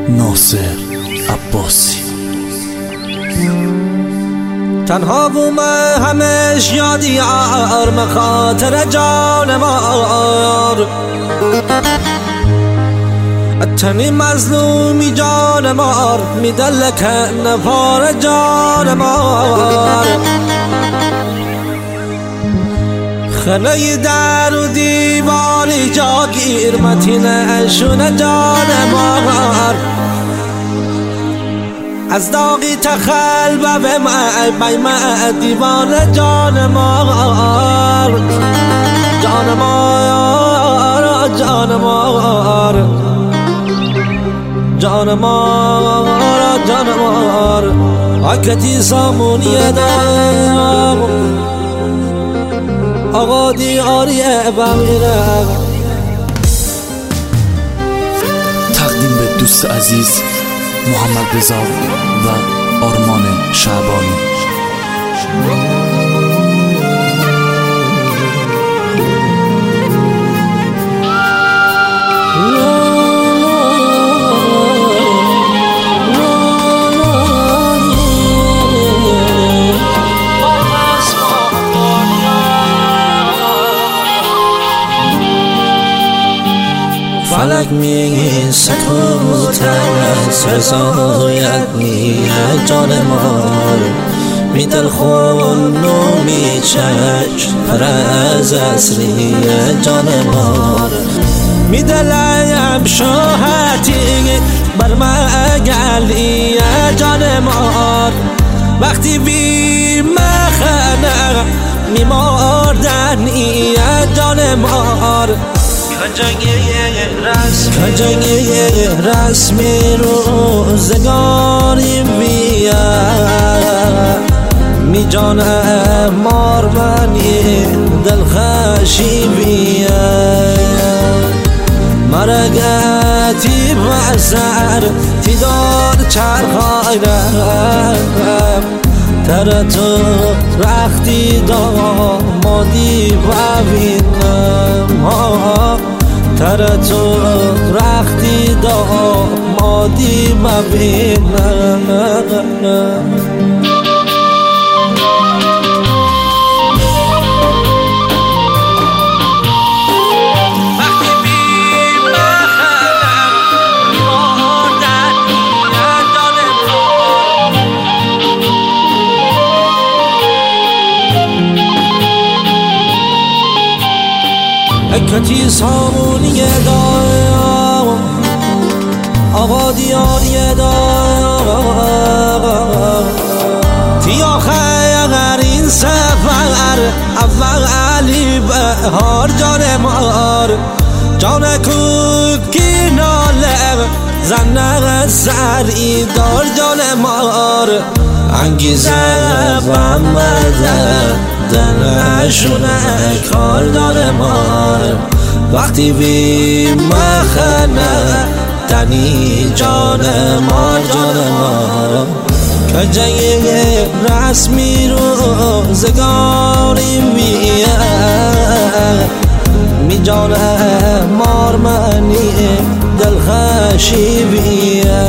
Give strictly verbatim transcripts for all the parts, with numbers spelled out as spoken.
ناصر عباسی. تنها بومه همش یادی یار مخاطر جان مار، اتنی مظلومی جان مار میدلک نفار جان مار، خنه در و دیواری جاگیر متینشون جان مار، از داغی تخلب به ما دیوان جان مار، جان مار جان مار جان مار جان مار، آکتی سامونی دام آقا دیاری بمیره. تقدیم به دوست عزیز محمد رضا و آرمان شعبانی. فلک میگی سکوت از رضایت میه جان مار، می دل خون و می چشم پر از اصلی جان مار، می دلم شاهتی بر مگلی جان مار، وقتی بی مخنه می ماردنی جان مار، کجای رسمی روزگاری بیا می جان مار منی دلخوشی بیا، مرگتی بسر تی دار چرخای رم تر تو رختی دامادی ببینم، تر تو رختی دامادی ببینم. اکتی سامونی دام آقا دیاری دام، تی آخر این سفر اولی بهار جان مار، جان کوکی ناله زنه سری دار جان مار، انگیزه بمده دلشونه کار داره مار، وقتی بی مخنه تنی جان مار جان مار، کجای رسمی روزگاری بیا می جان مار منی دلخوشی بیا،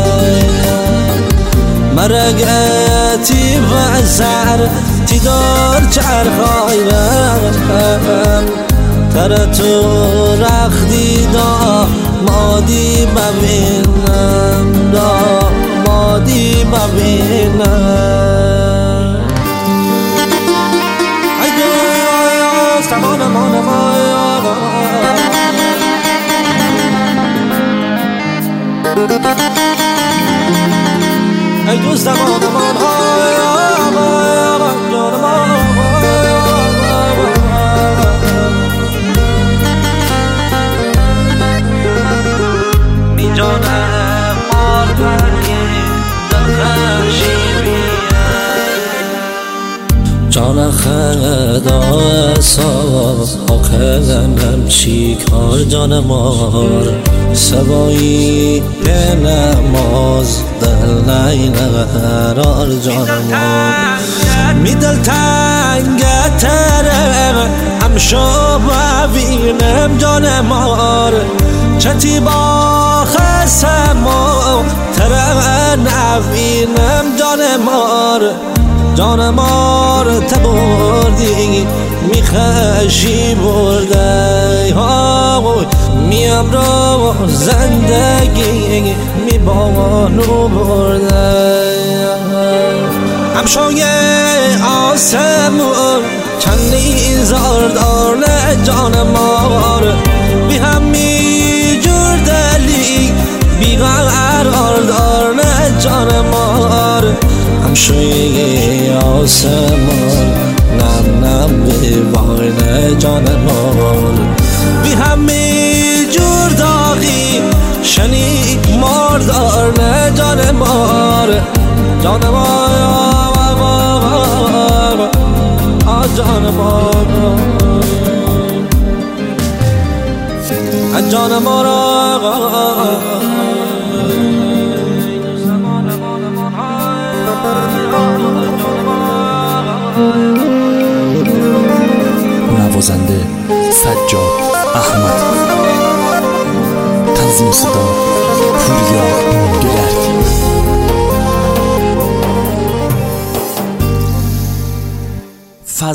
مرگتی بسر تی دار چرخای رم تر تو رختی دامادی ببینم، دامادی ببینم. ای دوست زمان ما ای دوست زمان جان خدا صاف آخرم چی کار جان مار، سبایی به نماز دل نیقرار جان مار، می دل تنگ تره همشو ببینم جان مار، چتی با خیلی سما ترق نفینم جان مار جان مار تبردی میخشی برده میم رو زندگی میبانو برده همشای آسمون چندی زاردار جان مار بی همی جور دلی بی قرار دار جان مار همشای آسمون نم نم بیوان جان مار بی همی جور داغی شنی مار دار جان مار جان مار جان مار جان مار نوازنده سجاد احمد، تنظیم صدا پوریا